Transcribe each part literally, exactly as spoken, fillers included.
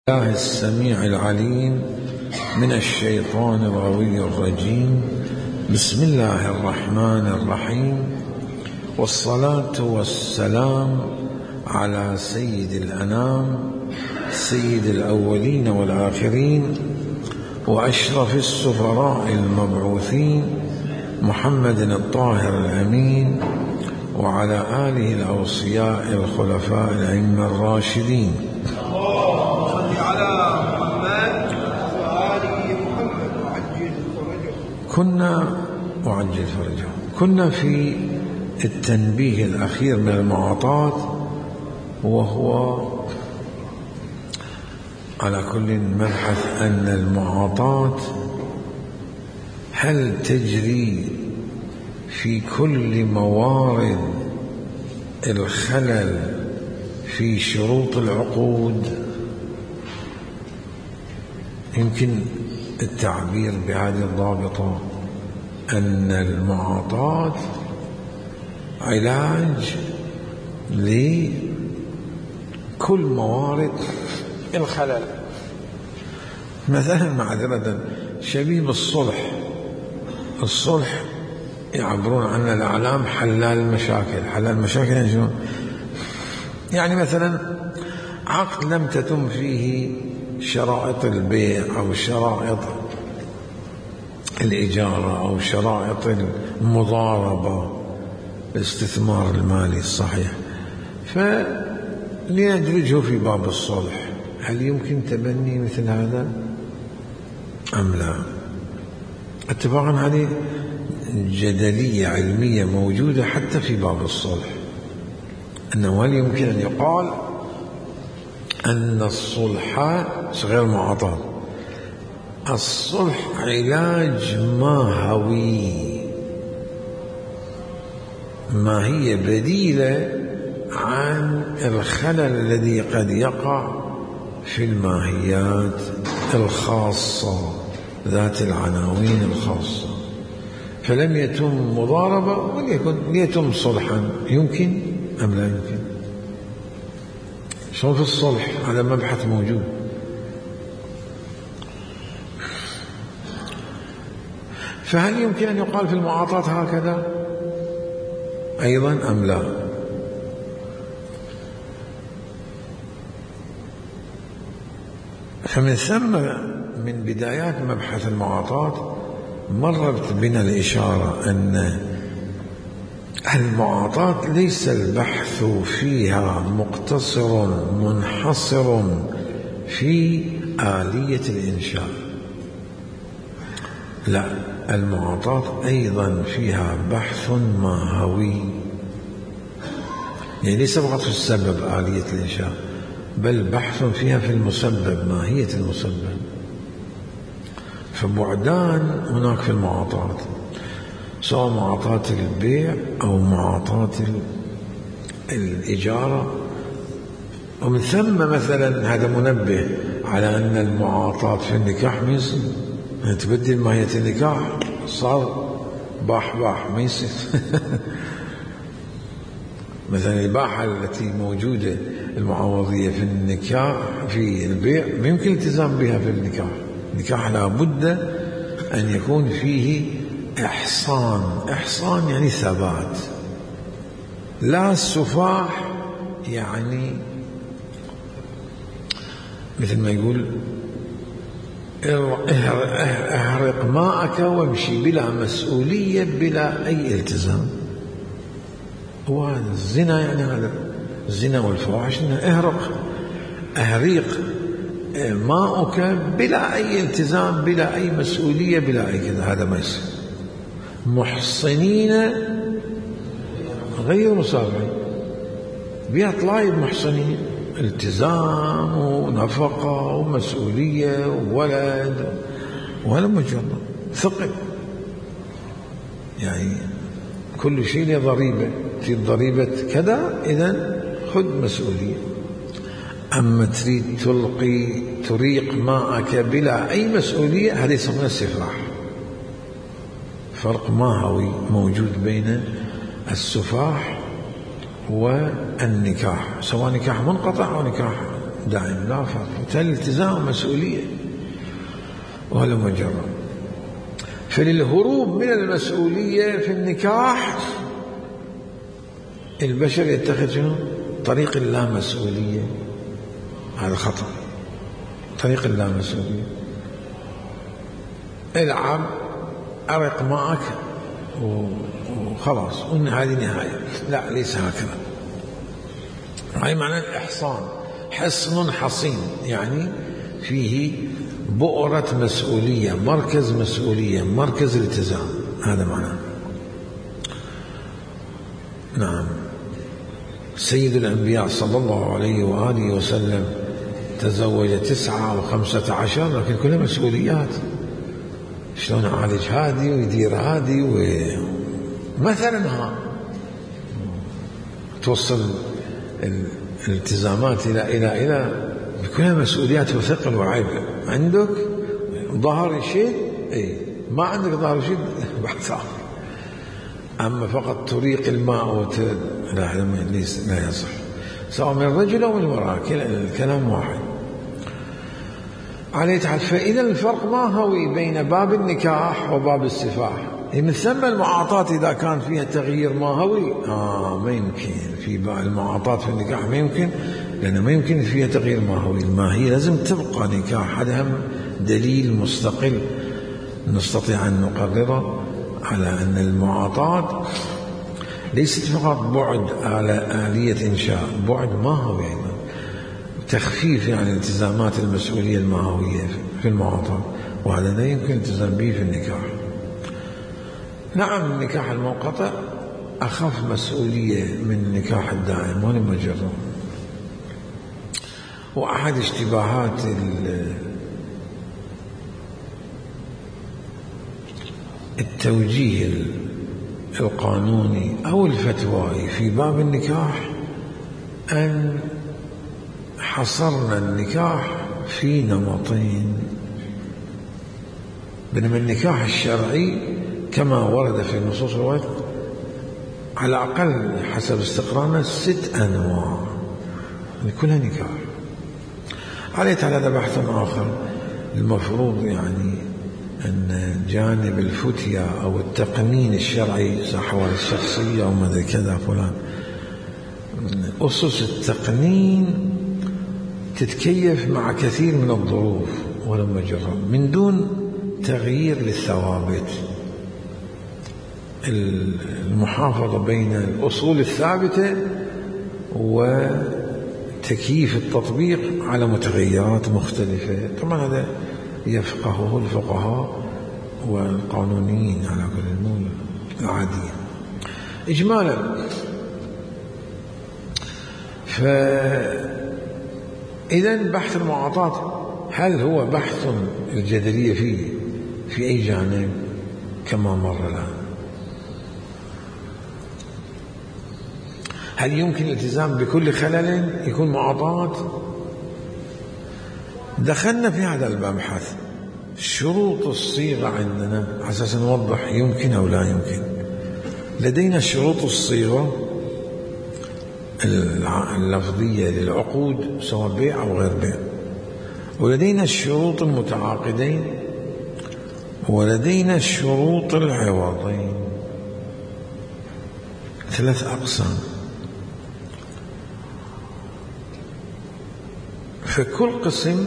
الله السميع العليم من الشيطان الغوي الرجيم. بسم الله الرحمن الرحيم، والصلاة والسلام على سيد الأنام سيد الأولين والآخرين وأشرف السفراء المبعوثين محمد الطاهر الأمين وعلى آله الأوصياء الخلفاء الأئمة الراشدين. كنا وعجل فرجه كنا في التنبيه الأخير من المعاطات، وهو على كل مبحث أن المعاطات هل تجري في كل موارد الخلل في شروط العقود. يمكن التعبير بهذه الضابطة أن المعاطات علاج لكل موارد الخلل. مثلا معذرة شبيه بالصلح، الصلح يعبرون عنه الأعلام حلال المشاكل. حلال المشاكل يعني شنو؟ يعني مثلا عقد لم تتم فيه شرائط البيع أو شرائط الإجارة أو شرائط المضاربة، الاستثمار المالي الصحيح، فلندرجه في باب الصلح. هل يمكن تبني مثل هذا أم لا؟ اتفاقا هذه جدلية علمية موجودة حتى في باب الصلح، أنه هل يمكن أن يقال أن الصلح غير معاطاة؟ الصلح علاج ماهوي، ما هي بديلة عن الخلل الذي قد يقع في الماهيات الخاصة ذات العناوين الخاصة. فلم يتم مضاربة وليكن ليتم صلحا، يمكن أم لا يمكن؟ شو في الصلح؟ هذا مبحث موجود. فهل يمكن أن يقال في المعاطات هكذا أيضا أم لا؟ فمن ثم من بدايات مبحث المعاطات مرت بنا الإشارة أن المعاطات ليس البحث فيها مقتصر منحصر في آلية الإنشاء، لا، المعاطات أيضا فيها بحث ماهوي، يعني ليس فقط في السبب آلية الإنشاء، بل بحث فيها في المسبب، ماهية المسبب. فبعدان هناك في المعاطات، سواء معاطاة البيع أو معاطاة الإجارة. ومن ثم مثلا هذا منبه على أن المعاطاة في النكاح ما يصير، تبدل ماهية النكاح صار باح باح ما يصير. مثلا الإباحة التي موجودة المعوضية في النكاح في البيع ما يمكن الالتزام بها في النكاح. النكاح لا بد أن يكون فيه إحصان، إحصان يعني ثبات، لا السفاح، يعني مثل ما يقول احرق ماءك وامشي بلا مسؤولية بلا أي التزام. وهذا الزنا، يعني هذا الزنا والفواحش، اهرق اهريق ماءك بلا أي التزام بلا أي مسؤولية بلا أي كذا، هذا ما يصير. محصنين غير مسافرين، بها طلايب محصنين، التزام ونفقة ومسؤولية وولد، وهذا مجرد ثقل، يعني كل شيء له ضريبة، في ضريبة كذا، إذن خذ مسؤولية. أما تريد تلقي تريق ماءك بلا أي مسؤولية، هذا يسمونه السفاح. فرق ماهوي موجود بين السفاح والنكاح، سواء نكاح منقطع أو نكاح دائم لا فرق، التزام مسؤولية وهذا مجرد. فللهروب من المسؤولية في النكاح البشر يتخذ شنو؟ طريق اللامسؤولية. هذا خطأ. طريق اللامسؤولية، العب أرق معك وخلاص وإن هذه نهاية. لا، ليس هكذا. هاي معنى الإحصان، حصن حصين، يعني فيه بؤرة مسؤولية، مركز مسؤولية، مركز التزام، هذا معناه. نعم. سيد الأنبياء صلى الله عليه وآله وسلم تزوج تسعة وخمسة عشر، لكن كلها مسؤوليات. شلون يعالج هذه ويدير هذه ومثلا ها توصل الالتزامات إلى إلى إلى كلها مسؤوليات وثقل وعبء. عندك ظهر يشد، أي ما عندك ظهر يشد بحث. أما فقط طريق الماء وت... لا لا يصح، سواء من الرجل أو من المرأة، الكلام واحد. عليه تعالى. فإذا الفرق ما هو بين باب النكاح وباب السفاح. من ثم المعاطاة إذا كان فيها تغيير ماهوي آه ما يمكن. في المعاطاة في النكاح ما يمكن، لأنه ما يمكن فيها تغيير ماهوي. الماهية لازم تبقى نكاح. هذا هم دليل مستقل نستطيع أن نقرره على أن المعاطاة ليست فقط بعد على آلية إنشاء، بعد ماهوي أيضا، تخفيف يعني التزامات المسؤولية الماهوية في المعاطاة، وهذا لا يمكن التزام به في النكاح. نعم، النكاح المنقطع أخف مسؤولية من النكاح الدائم والمجرد. وأحد اشتباهات التوجيه القانوني أو الفتوائي في باب النكاح أن حصرنا النكاح في نمطين، بينما النكاح الشرعي كما ورد في نصوص الوقت على الأقل حسب استقرارنا ست أنواع، كلها نكاح. عليه تعالى هذا بحث آخر. المفروض يعني أن جانب الفتية أو التقنين الشرعي أحوال الشخصية أو ماذا كذا فلان، أسس التقنين تتكيف مع كثير من الظروف ولما جرب من دون تغيير للثوابت. المحافظة بين الأصول الثابتة وتكييف التطبيق على متغيرات مختلفة. طبعا هذا يفقهه الفقهاء والقانونيين على كل الأمور العادية. إجمالا، فإذا بحث المعاطاة هل هو بحث الجدلية فيه في أي جانب كما مر الآن؟ هل يمكن الالتزام بكل خلل يكون معاطاة؟ دخلنا في هذا المبحث. شروط الصيغة عندنا على أساس نوضح يمكن أو لا يمكن. لدينا شروط الصيغة اللفظية للعقود سواء بيع أو غير بيع، ولدينا الشروط المتعاقدين، ولدينا الشروط العوضين. ثلاث أقسام. فكل قسم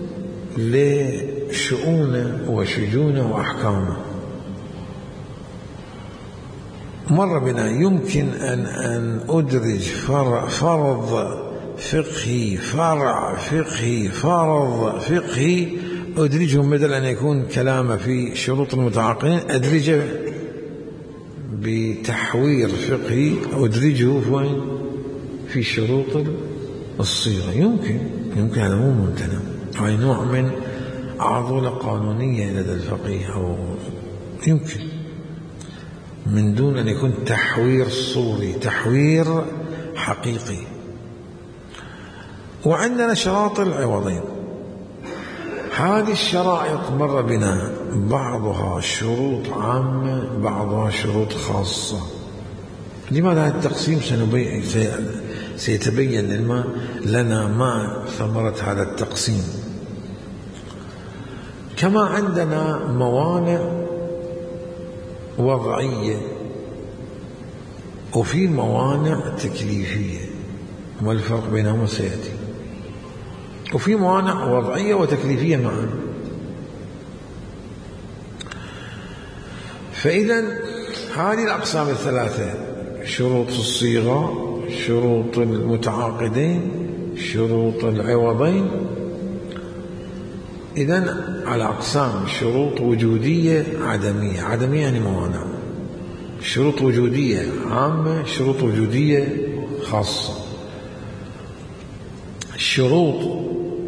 لشؤونه وشجونه وأحكامه. مر بنا يمكن أن أن أدرج فرع فرض فقهي، فرع فقهي، فرض فقهي، أدرجهم بدل أن يكون كلامه في شروط المتعاقدين أدرجه بتحوير فقهي، أدرجه في في شروط الصيغة. يمكن يمكن هذا مو ممتنع. هاي نوع من عضلة قانونية لدى الفقيه، أو يمكن من دون أن يكون تحوير صوري، تحوير حقيقي. وعندنا شراط العوضين. هذه الشرائط مر بنا بعضها شروط عامة، بعضها شروط خاصة. لماذا هذا التقسيم سنبين سيتبين لنا لنا ما ثمرة هذا التقسيم. كما عندنا موانع وضعية وفي موانع تكليفية، ما الفرق بينهما سيأتي. وفي موانع وضعية وتكليفية معا. فإذا هذه الأقسام الثلاثة، شروط الصيغة، شروط المتعاقدين، شروط العوضين، إذن على أقسام: شروط وجودية عدمية. عدمية يعني موانع. شروط وجودية عامة، شروط وجودية خاصة. شروط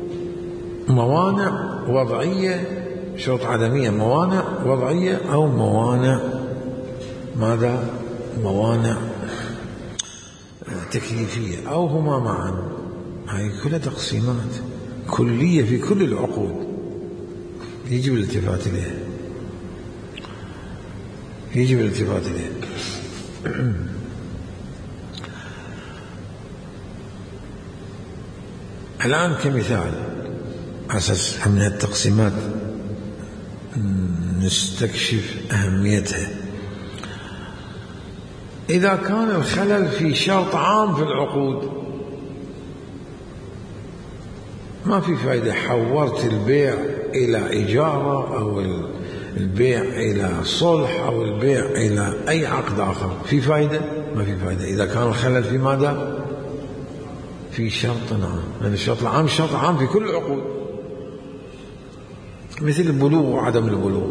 موانع وضعية، شروط عدمية موانع وضعية، أو موانع ماذا؟ موانع تكليفية، أو هما معا. هذه كلها تقسيمات كلية في كل العقود يجب الالتفات إليها، يجب الالتفات إليها. الآن كمثال أساس من التقسيمات نستكشف أهميتها. إذا كان الخلل في شرط عام في العقود، ما في فائدة حورت البيع إلى إجارة أو البيع إلى صلح أو البيع إلى أي عقد آخر. في فائدة؟ ما في فائدة إذا كان الخلل في ماذا؟ في شرط عام. لأن الشرط العام شرط عام في كل العقود، مثل البلوغ وعدم البلوغ.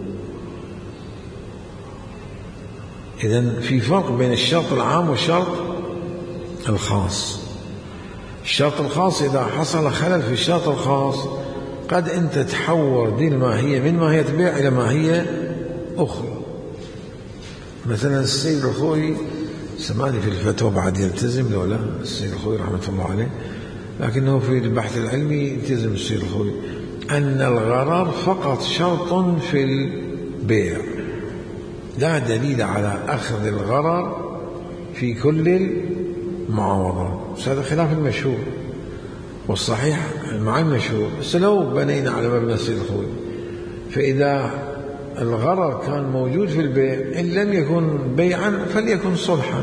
إذن في فرق بين الشرط العام والشرط الخاص. الشرط الخاص إذا حصل خلل في الشرط الخاص قد أنت تحور دي الماهية من ماهية بيع إلى ماهية أخرى. مثلا السيد الخوي سمعني في الفتوى بعد يلتزم لو لا السيد الخوي رحمة الله عليه، لكنه في البحث العلمي يلتزم السيد الخوي أن الغرر فقط شرط في البيع، لا دليل على أخذ الغرر في كل المعاوضات. هذا خلاف المشهور، والصحيح مع المشهور. بس لو بنينا على مبنى السيد الخوي، فإذا الغرر كان موجود في البيع إن لم يكن بيعا فليكن صلحا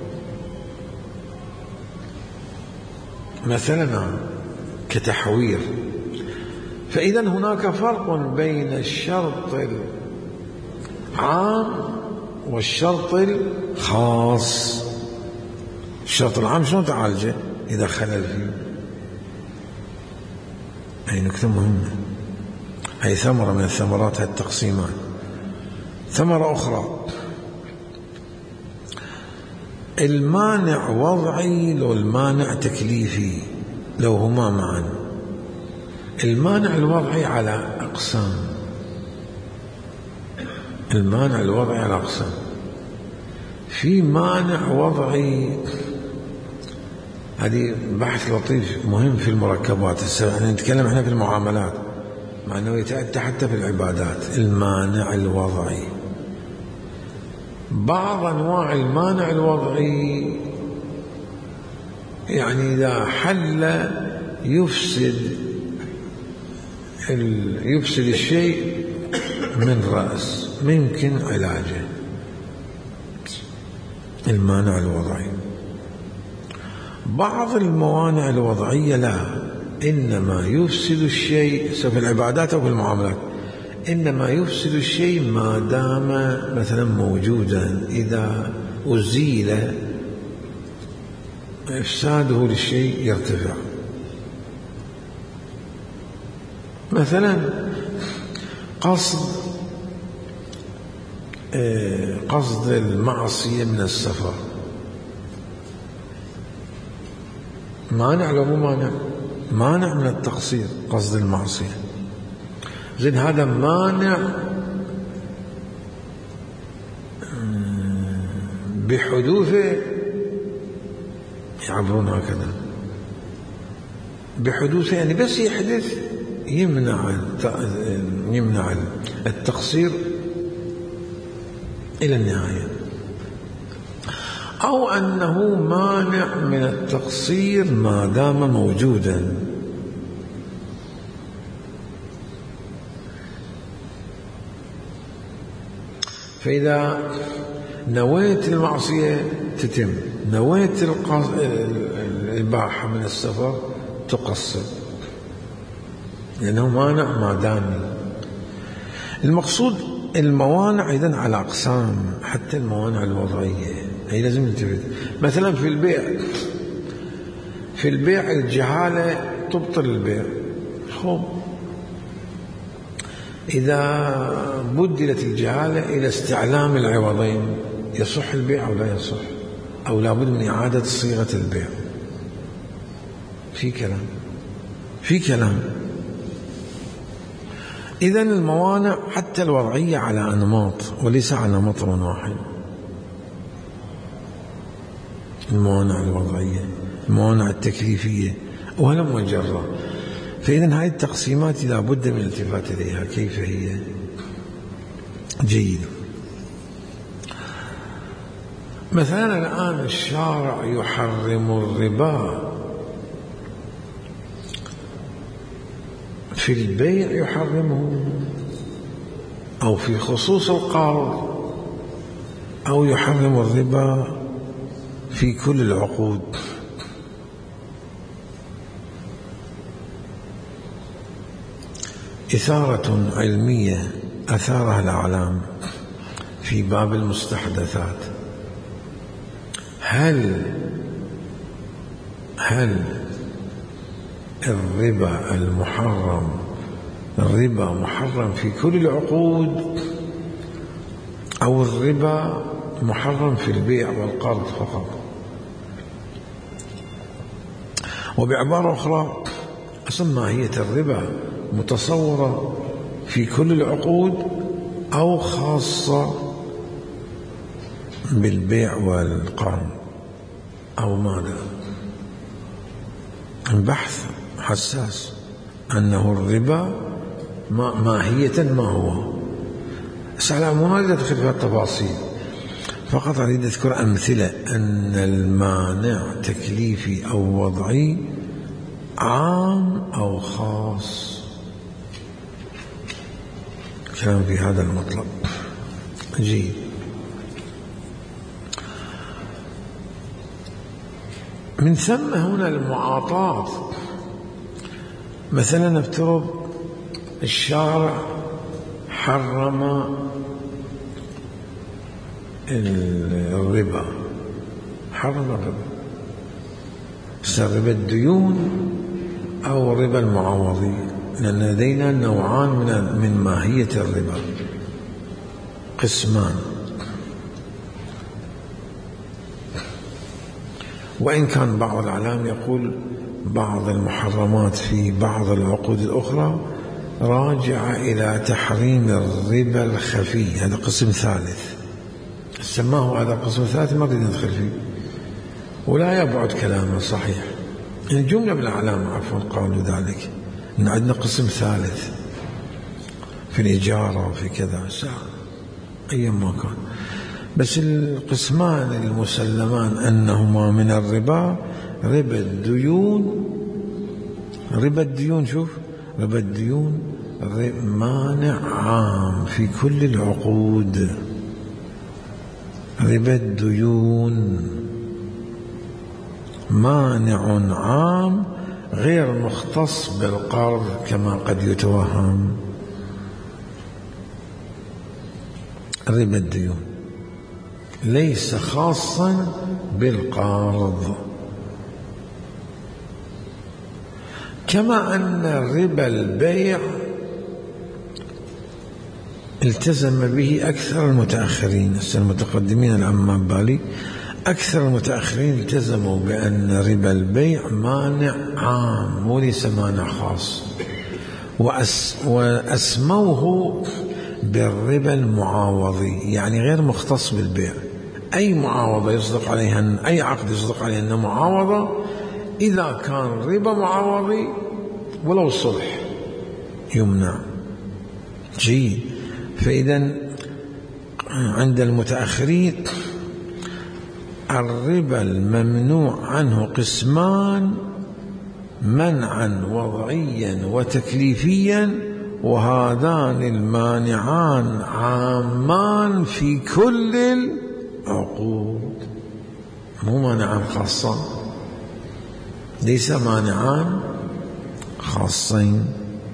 مثلا كتحوير. فإذا هناك فرق بين الشرط العام والشرط الخاص. الشرط العام شلون تعالجه إذا خلل فيه؟ هي نكتة مهمة، هي ثمرة من الثمرات التقسيمات. ثمرة أخرى، المانع وضعي لو المانع تكليفي، لو هما معا. المانع الوضعي على أقسام، المانع الوضعي على أقسام. في مانع وضعي، هذه بحث لطيف مهم في المركبات. احنا نتكلم احنا في المعاملات، مع أنه يتأتى حتى في العبادات. المانع الوضعي، بعض أنواع المانع الوضعي يعني إذا حل يفسد يفسد الشيء من رأس، ممكن علاجه. المانع الوضعي. بعض الموانع الوضعية لا، إنما يفسد الشيء في العبادات أو في المعاملات، إنما يفسد الشيء ما دام مثلا موجودا. إذا أزيل إفساده للشيء يرتفع. مثلا قصد قصد المعصية من السفر، مانع لو مو مانع؟ مانع من التقصير قصد المعصية. زين هذا مانع بحدوثه، يعبرون هكذا بحدوثه، يعني بس يحدث يمنع يمنع التقصير إلى النهاية. أو أنه مانع من التقصير ما دام موجودا. فإذا نويت المعصية تتم، نويت الإباحة من السفر تقصر، لأنه مانع ما دامي. المقصود الموانع إذن على أقسام، حتى الموانع الوضعية هي لازم ننتبه. مثلا في البيع، في البيع الجهالة تبطل البيع. خب إذا بدلت الجهالة إلى استعلام العوضين يصح البيع أو لا يصح، أو لابد من إعادة صيغة البيع؟ في كلام، في كلام. إذن الموانع حتى الوضعية على أنماط وليس على مطر واحد. الموانع الوضعية، الموانع التكليفية، وهلا مجرة. فإذن هذه التقسيمات لا بد من الالتفات إليها كيف هي. جيد. مثلا الآن الشارع يحرم الربا في البيع، يحرمه، أو في خصوص القرض، أو يحرم الربا في كل العقود. إثارة علمية أثارها الأعلام في باب المستحدثات. هل هل الربا المحرم الربا محرم في كل العقود، أو الربا محرم في البيع والقرض فقط؟ وبعبارة أخرى، أصلا ماهية الربا متصورة في كل العقود أو خاصة بالبيع والقرض أو ماذا؟ البحث حساس أنه الربا ماهية ما هو. على مو أريد أدخل في التفاصيل، فقط أريد أذكر أمثلة أن المانع تكليفي أو وضعي عام أو خاص. كلام في هذا المطلب. جيد. من ثم هنا المعاطاة. مثلا نفترض الشارع حرم الربا، حرم الربا، ربا الديون أو ربا المعاوضي، لأن لدينا نوعان من من ماهية الربا، قسمان. وإن كان بعض العلام يقول بعض المحرمات في بعض العقود الأخرى راجعة إلى تحريم الربا الخفي، هذا قسم ثالث سماه هذا قسم ثالث، ما بدنا ندخل فيه ولا يبعد كلامه صحيح. يعني جملة من الأعلام عفوا قالوا ذلك، إن عندنا قسم ثالث في الإجارة وفي كذا ساعة أيما كان، بس القسمان المسلمان أنهما من الربا ربا الديون. ربا الديون، شوف، ربا الديون مانع عام في كل العقود. ربا الديون مانع عام غير مختص بالقرض كما قد يتوهم. ربا الديون ليس خاصا بالقرض، كما أن ربا البيع التزم به أكثر المتأخرين. المتقدمين العمام بالي أكثر المتأخرين التزموا بأن ربا البيع مانع عام وليس مانع خاص، وأس وأسموه بالربا المعاوضي، يعني غير مختص بالبيع. أي معاوضة يصدق عليها، أي عقد يصدق عليها أنها معاوضة، إذا كان ربا معاوضي ولو صلح يمنع. جيد. فإذا عند المتأخرين الربا الممنوع عنه قسمان: منعا وضعيا وتكليفيا، وهذان المانعان عامان في كل العقود. مو مانعان خاصة، ليس مانعان خاصين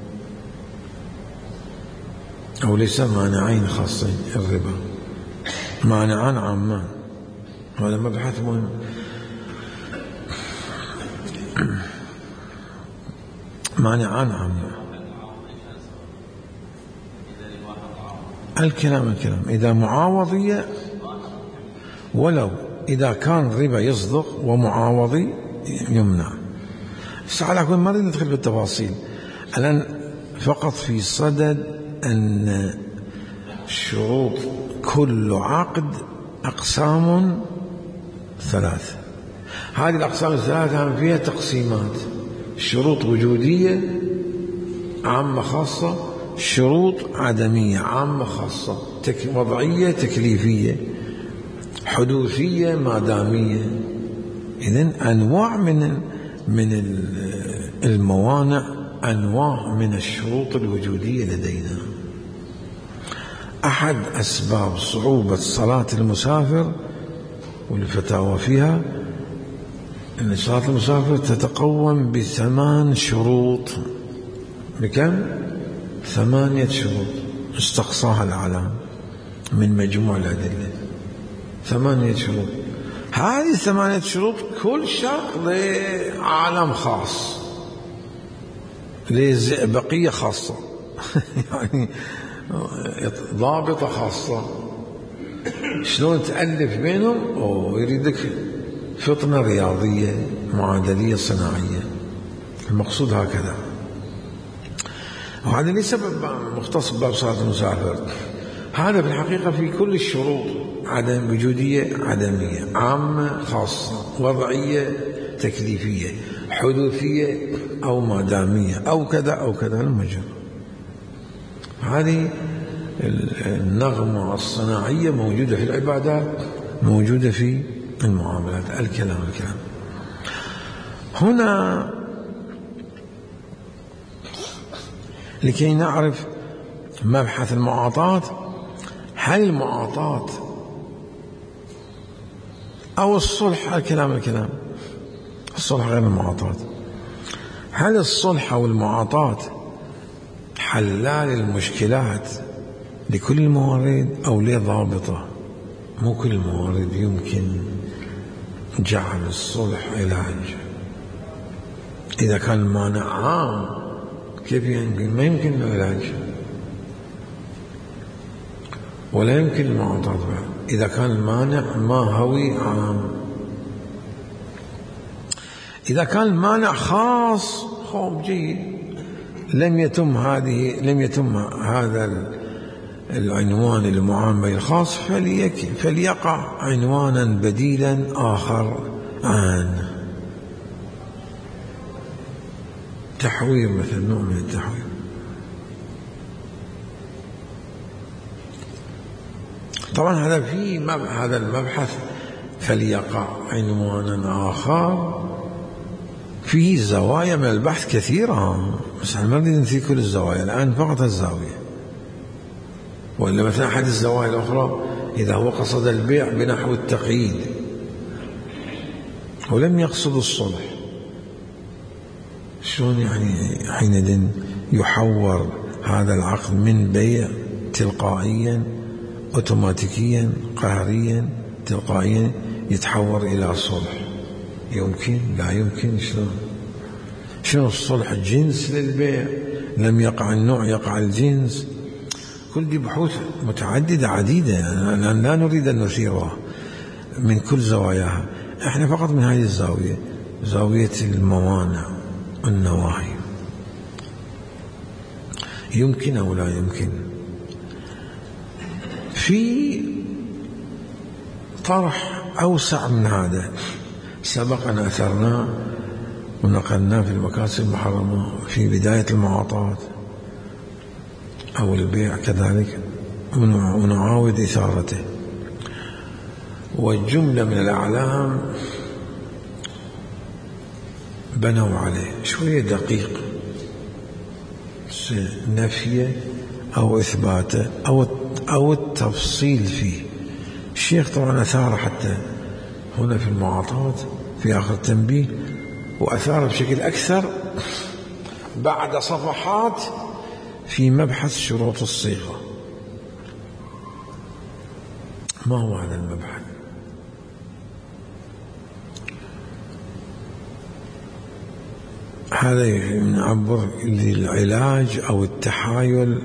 أو ليس مانعين خاصين. الربا مانعان عامان، هذا مبحث مهم. مانعان عامان. الكلام الكلام إذا معاوضية، ولو إذا كان ربا يصدق ومعاوضي يمنع. بس على كل ما ندخل في التفاصيل الآن، فقط في صدد أن شروط كل عقد أقسام ثلاث. هذه الأقسام الثلاثة فيها تقسيمات: شروط وجودية عامة خاصة، شروط عدمية عامة خاصة، تك... وضعية تكليفية، حدوثية مادامية. إذن أنواع من من الموانع، أنواع من الشروط الوجودية لدينا. أحد أسباب صعوبة صلاة المسافر والفتاوى فيها أن صلاة المسافر تتقوم بثمان شروط. بكم؟ ثمانية شروط استقصاها الإعلام من مجموع الأدلة. ثمانية شروط. هذه الثمانية شروط كل شرط لعالم خاص، لزئبقية خاصة يعني ضابطة خاصة. شلون تألف بينهم؟ أو يريدك فطنة رياضية معادلية صناعية. المقصود هكذا. وهذا ليس مختص بباب صلاة المسافر، هذا في الحقيقة في كل الشروط: عدم وجودية عدمية، عامة خاصة، وضعية تكليفية، حدوثية أو مادامية أو كذا أو كذا المجرى. هذه النغمة الصناعية موجودة في العبادات، موجودة في المعاملات. الكلام الكلام هنا لكي نعرف مبحث المعاطاة. هل المعاطاة أو الصلح؟ الكلام الكلام الصلح غير المعاطاة. هل الصلح أو المعاطاة حلال المشكلات لكل الموارد أو ليه ضابطة؟ مو كل الموارد يمكن جعل الصلح علاج. إذا كان المانع عام كيف يمكن؟ ما يمكن العلاج ولا يمكن المعاطاة إذا كان المانع ما هوي عام. إذا كان المانع خاص خوف جيد، لم يتم هذه لم يتم هذا العنوان المعامل الخاص، فليقع عنوانا بديلا آخر عنه. تحوير مثل، نوع من التحوير. طبعا هذا في هذا المبحث فليقع عنوانا آخر فيه زوايا من البحث كثيرة، بس احنا ما نريد نثير كل الزوايا الآن، فقط الزاوية. وإلا مثلا أحد الزوايا الأخرى إذا هو قصد البيع بنحو التقييد ولم يقصد الصلح، شلون يعني حينئذ يحور هذا العقد من بيع تلقائيا أوتوماتيكيا قهريا تلقائيا يتحور إلى صلح؟ يمكن؟ لا يمكن. شلون؟ شنو الصلح؟ جنس للبيع، لم يقع النوع يقع الجنس. كل دي بحوث متعددة عديدة، لا نريد أن نثيرها من كل زواياها، احنا فقط من هذه الزاوية، زاوية الموانع والنواهي. يمكن أو لا يمكن؟ في طرح أوسع من هذا سبق أن أثرناه ونقلناه في المكاسب المحرمة في بداية المعاطاة أو البيع كذلك، ونعاود إثارته. والجملة من الأعلام بنوا عليه شوية دقيق، نفيه أو إثباته أو أو التفصيل فيه. الشيخ طبعا أثار حتى هنا في المعاطات في آخر التنبيه، وأثار بشكل أكثر بعد صفحات في مبحث شروط الصيغة. ما هو هذا المبحث؟ هذا يعبر للعلاج أو التحايل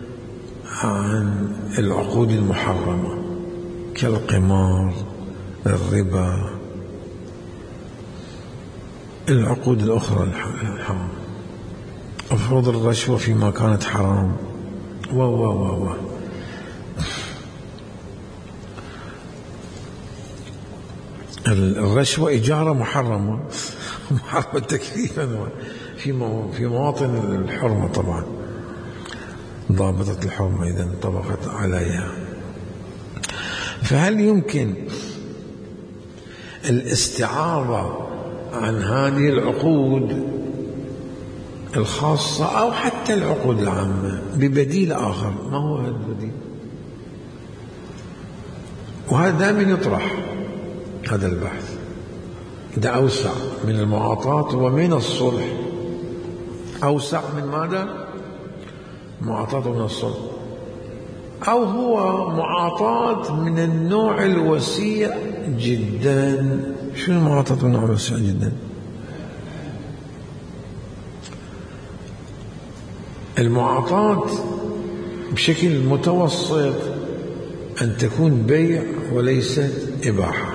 عن العقود المحرمة كالقمار، الربا، العقود الأخرى الحرام، أفرض الرشوة فيما كانت حرام و و و و الرشوة إجارة محرمة محرمة تكليفا في في مواطن الحرمة، طبعا ضابطة الحرمة إذا انطبقت عليها. فهل يمكن الاستعاضة عن هذه العقود الخاصة أو حتى العقود العامة ببديل آخر؟ ما هو هذا البديل؟ وهذا دائما يطرح هذا البحث، ده أوسع من المعاطاة ومن الصلح. أوسع من ماذا؟ معاطاة ومن الصلح، أو هو معاطاة من النوع الوسيع جدا. شنو معاطاة من النوع الوسيع جدا؟ المعاطاة بشكل متوسط أن تكون بيع وليست إباحة،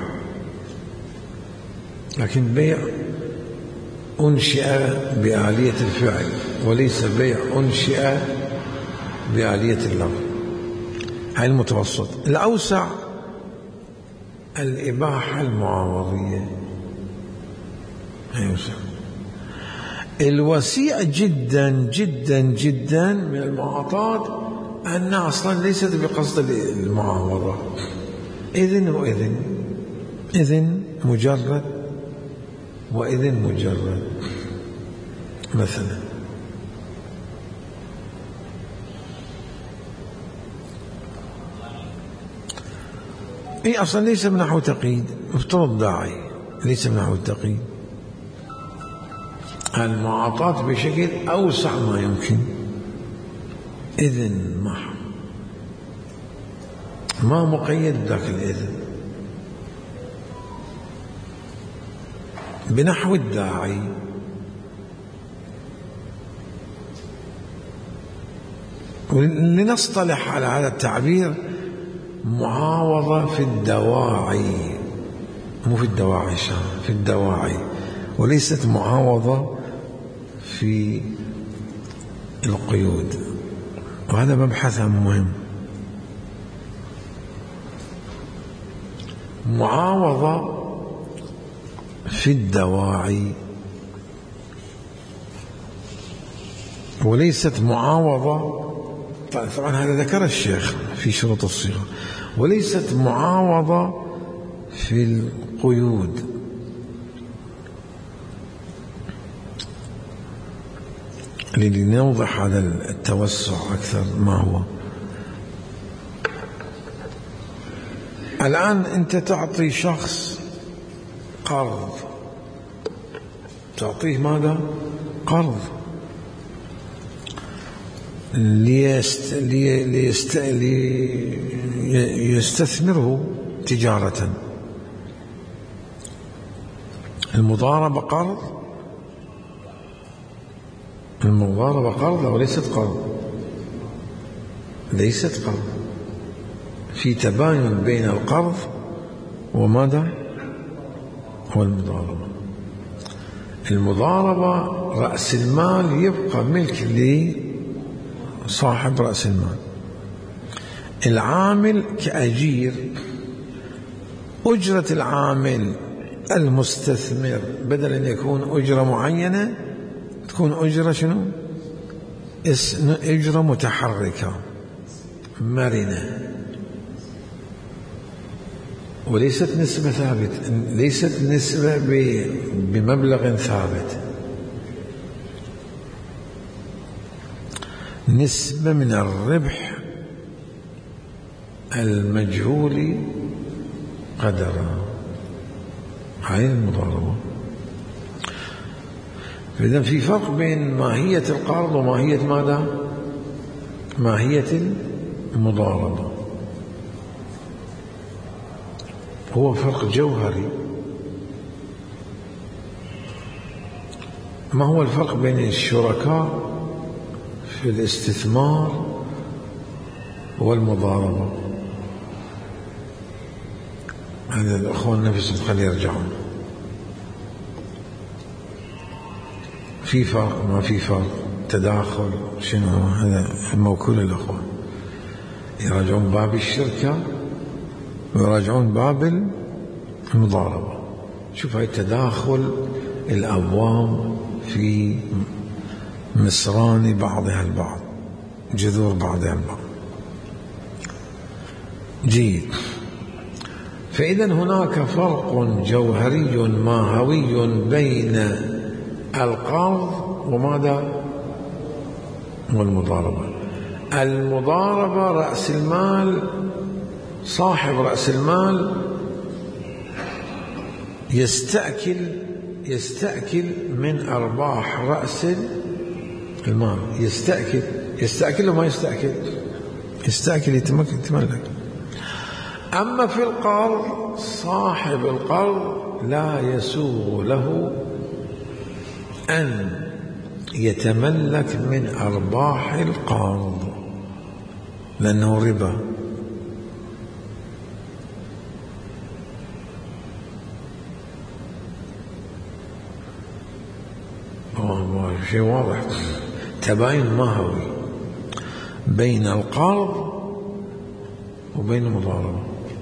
لكن بيع أنشئ بآلية الفعل وليس بيع أنشئ بآلية اللفظ. هاي المتوسط. الأوسع الإباحة المعاوضية، هاي أوسع. الوسيع جدا جدا جدا من المعاطاة أنها أصلا ليست بقصد المعاوضة، إذن وإذن، إذن مجرد وإذن مجرد. مثلا إيه أصلا ليس من نحو تقييد، افترض داعي ليس من نحو التقييد. المعاطاة بشكل أوسع ما يمكن، إذن محض ما مقيد ذاك الإذن، بنحو الداعي. لنصطلح على هذا التعبير معاوضة في الدواعي، مو في الدواعي شان، في الدواعي، وليست معاوضة في القيود. وهذا مبحث مهم. معاوضة في الدواعي وليست معاوضة، طبعا هذا ذكر الشيخ في شروط الصيغة، وليست معاوضة في القيود. لنوضح هذا التوسع أكثر ما هو. الآن أنت تعطي شخص قرض، تعطيه ماذا؟ قرض ليست لي ليست ليستثمره تجارة. المضاربة قرض، المضاربة قرض وليست قرض، ليست قرض. في تباين بين القرض وماذا؟ والمضاربة. المضاربة رأس المال يبقى ملك لصاحب رأس المال. العامل كأجير، أجرة العامل المستثمر بدل أن يكون أجرة معينة تكون أجرة شنو؟ أجرة متحركة مرنة. وليست نسبة ثابت، ليست نسبة بمبلغ ثابت، نسبة من الربح المجهول قدرا، هاي المضاربة. فإذا في فرق بين ماهية القرض وماهية ماذا؟ ماهية المضاربة، هو فرق جوهري. ما هو الفرق بين الشركاء في الاستثمار والمضاربة؟ هذا الأخوان نفسهم خلي يرجعون. في فرق ما في فرق؟ تداخل شنو هذا؟ موكول الأخوان يراجعون باب الشركة ويراجعون باب المضاربة. شوف هاي تداخل الأبواب في مصران بعضها البعض، جذور بعضها البعض. جيد. فإذا هناك فرق جوهري ماهوي بين القرض وماذا؟ والمضاربة. المضاربة رأس المال، صاحب رأس المال يستأكل يستأكل من أرباح رأس المال. يستأكل يستأكل وما يستأكل؟ يستأكل، يتملك. أما في القرض صاحب القرض لا يسوغ له أن يتملك من أرباح القرض لأنه ربا. شيء واضح، تباين ماهوي بين القرض وبين المضاربة.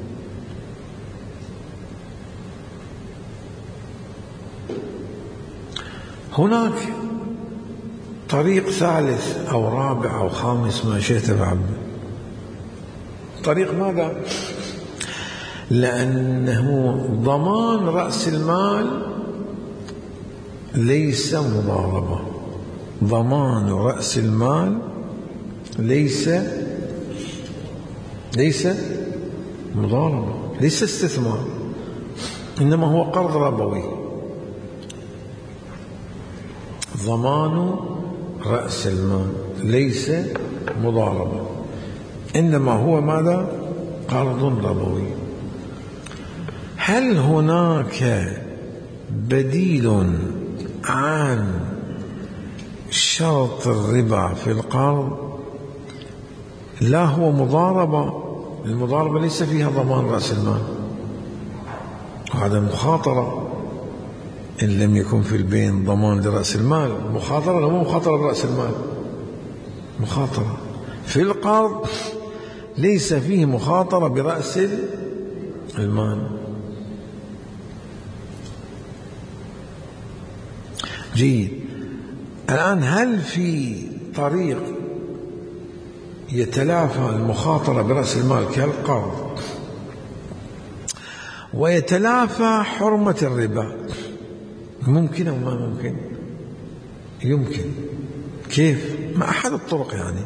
هناك طريق ثالث أو رابع أو خامس ما شئت بعد. طريق ماذا؟ لأنه ضمان رأس المال ليس مضاربة. ضمان رأس المال ليس ليس مضاربة، ليس استثمار، إنما هو قرض ربوي. ضمان رأس المال ليس مضاربة، إنما هو ماذا؟ قرض ربوي. هل هناك بديل عن شرط الربا في القرض؟ لا، هو مضاربة. المضاربة ليس فيها ضمان رأس المال، وهذا مخاطرة. إن لم يكن في البين ضمان لرأس المال، مخاطرة ولا مو مخاطرة برأس المال؟ مخاطرة. في القرض ليس فيه مخاطرة برأس المال. جيد. الآن هل في طريق يتلافى المخاطرة برأس المال كالقرض ويتلافى حرمة الربا؟ ممكن أو ما ممكن؟ يمكن. كيف؟ ما أحد الطرق يعني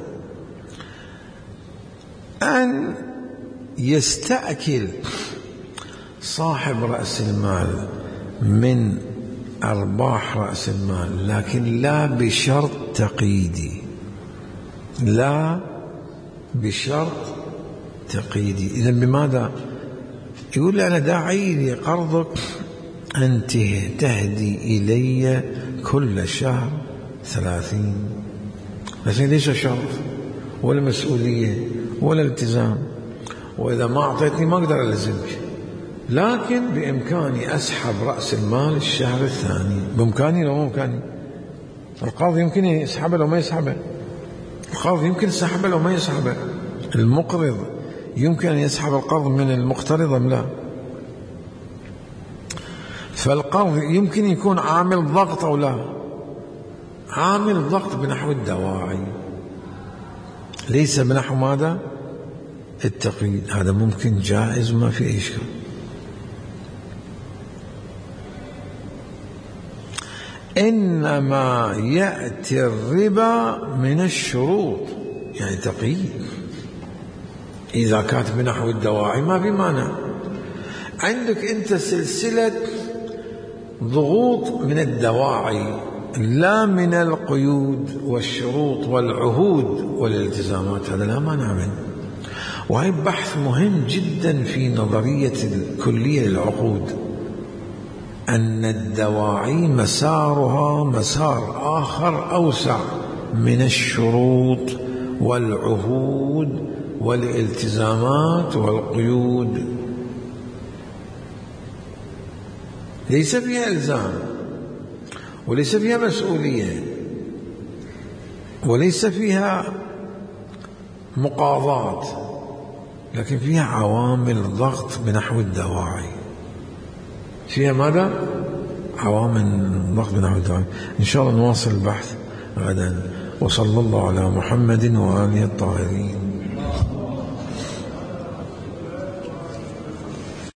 أن يستأكل صاحب رأس المال من أرباح رأس المال، لكن لا بشرط تقييدي، لا بشرط تقييدي. إذن بماذا؟ يقول لي أنا داعي لقرضك أن تهدي إلي كل شهر ثلاثين، لكن ليس شرط ولا مسؤولية ولا التزام، وإذا ما أعطيتني ما أقدر ألزمك، لكن بإمكاني أسحب رأس المال الشهر الثاني. بإمكاني لو مو بإمكاني؟ القاضي يمكن يسحبه لو ما يسحبه، القاضي يمكن يسحبه لو ما يسحبه، المقرض يمكن أن يسحب القرض من المقترض أم لا؟ فالقرض يمكن يكون عامل ضغط أو لا؟ عامل ضغط بنحو الدواعي، ليس بنحو ماذا؟ التقييد. هذا ممكن جائز وما في أي إشكال. إنما يأتي الربا من الشروط، يعني تقييد. إذا كانت بنحو الدواعي ما في مانع. عندك أنت سلسلة ضغوط من الدواعي لا من القيود والشروط والعهود والالتزامات، هذا لا مانع منه. وهي بحث مهم جدا في نظرية الكلية للعقود، أن الدواعي مسارها مسار آخر أوسع من الشروط والعهود والالتزامات والقيود. ليس فيها إلزام وليس فيها مسؤولية وليس فيها مقاضاة، لكن فيها عوامل ضغط بنحو الدواعي. فيها ماذا؟ عوامل ضغط بنحو الدواعي. إن شاء الله نواصل البحث غدا. وصلى الله على محمد وآله الطاهرين.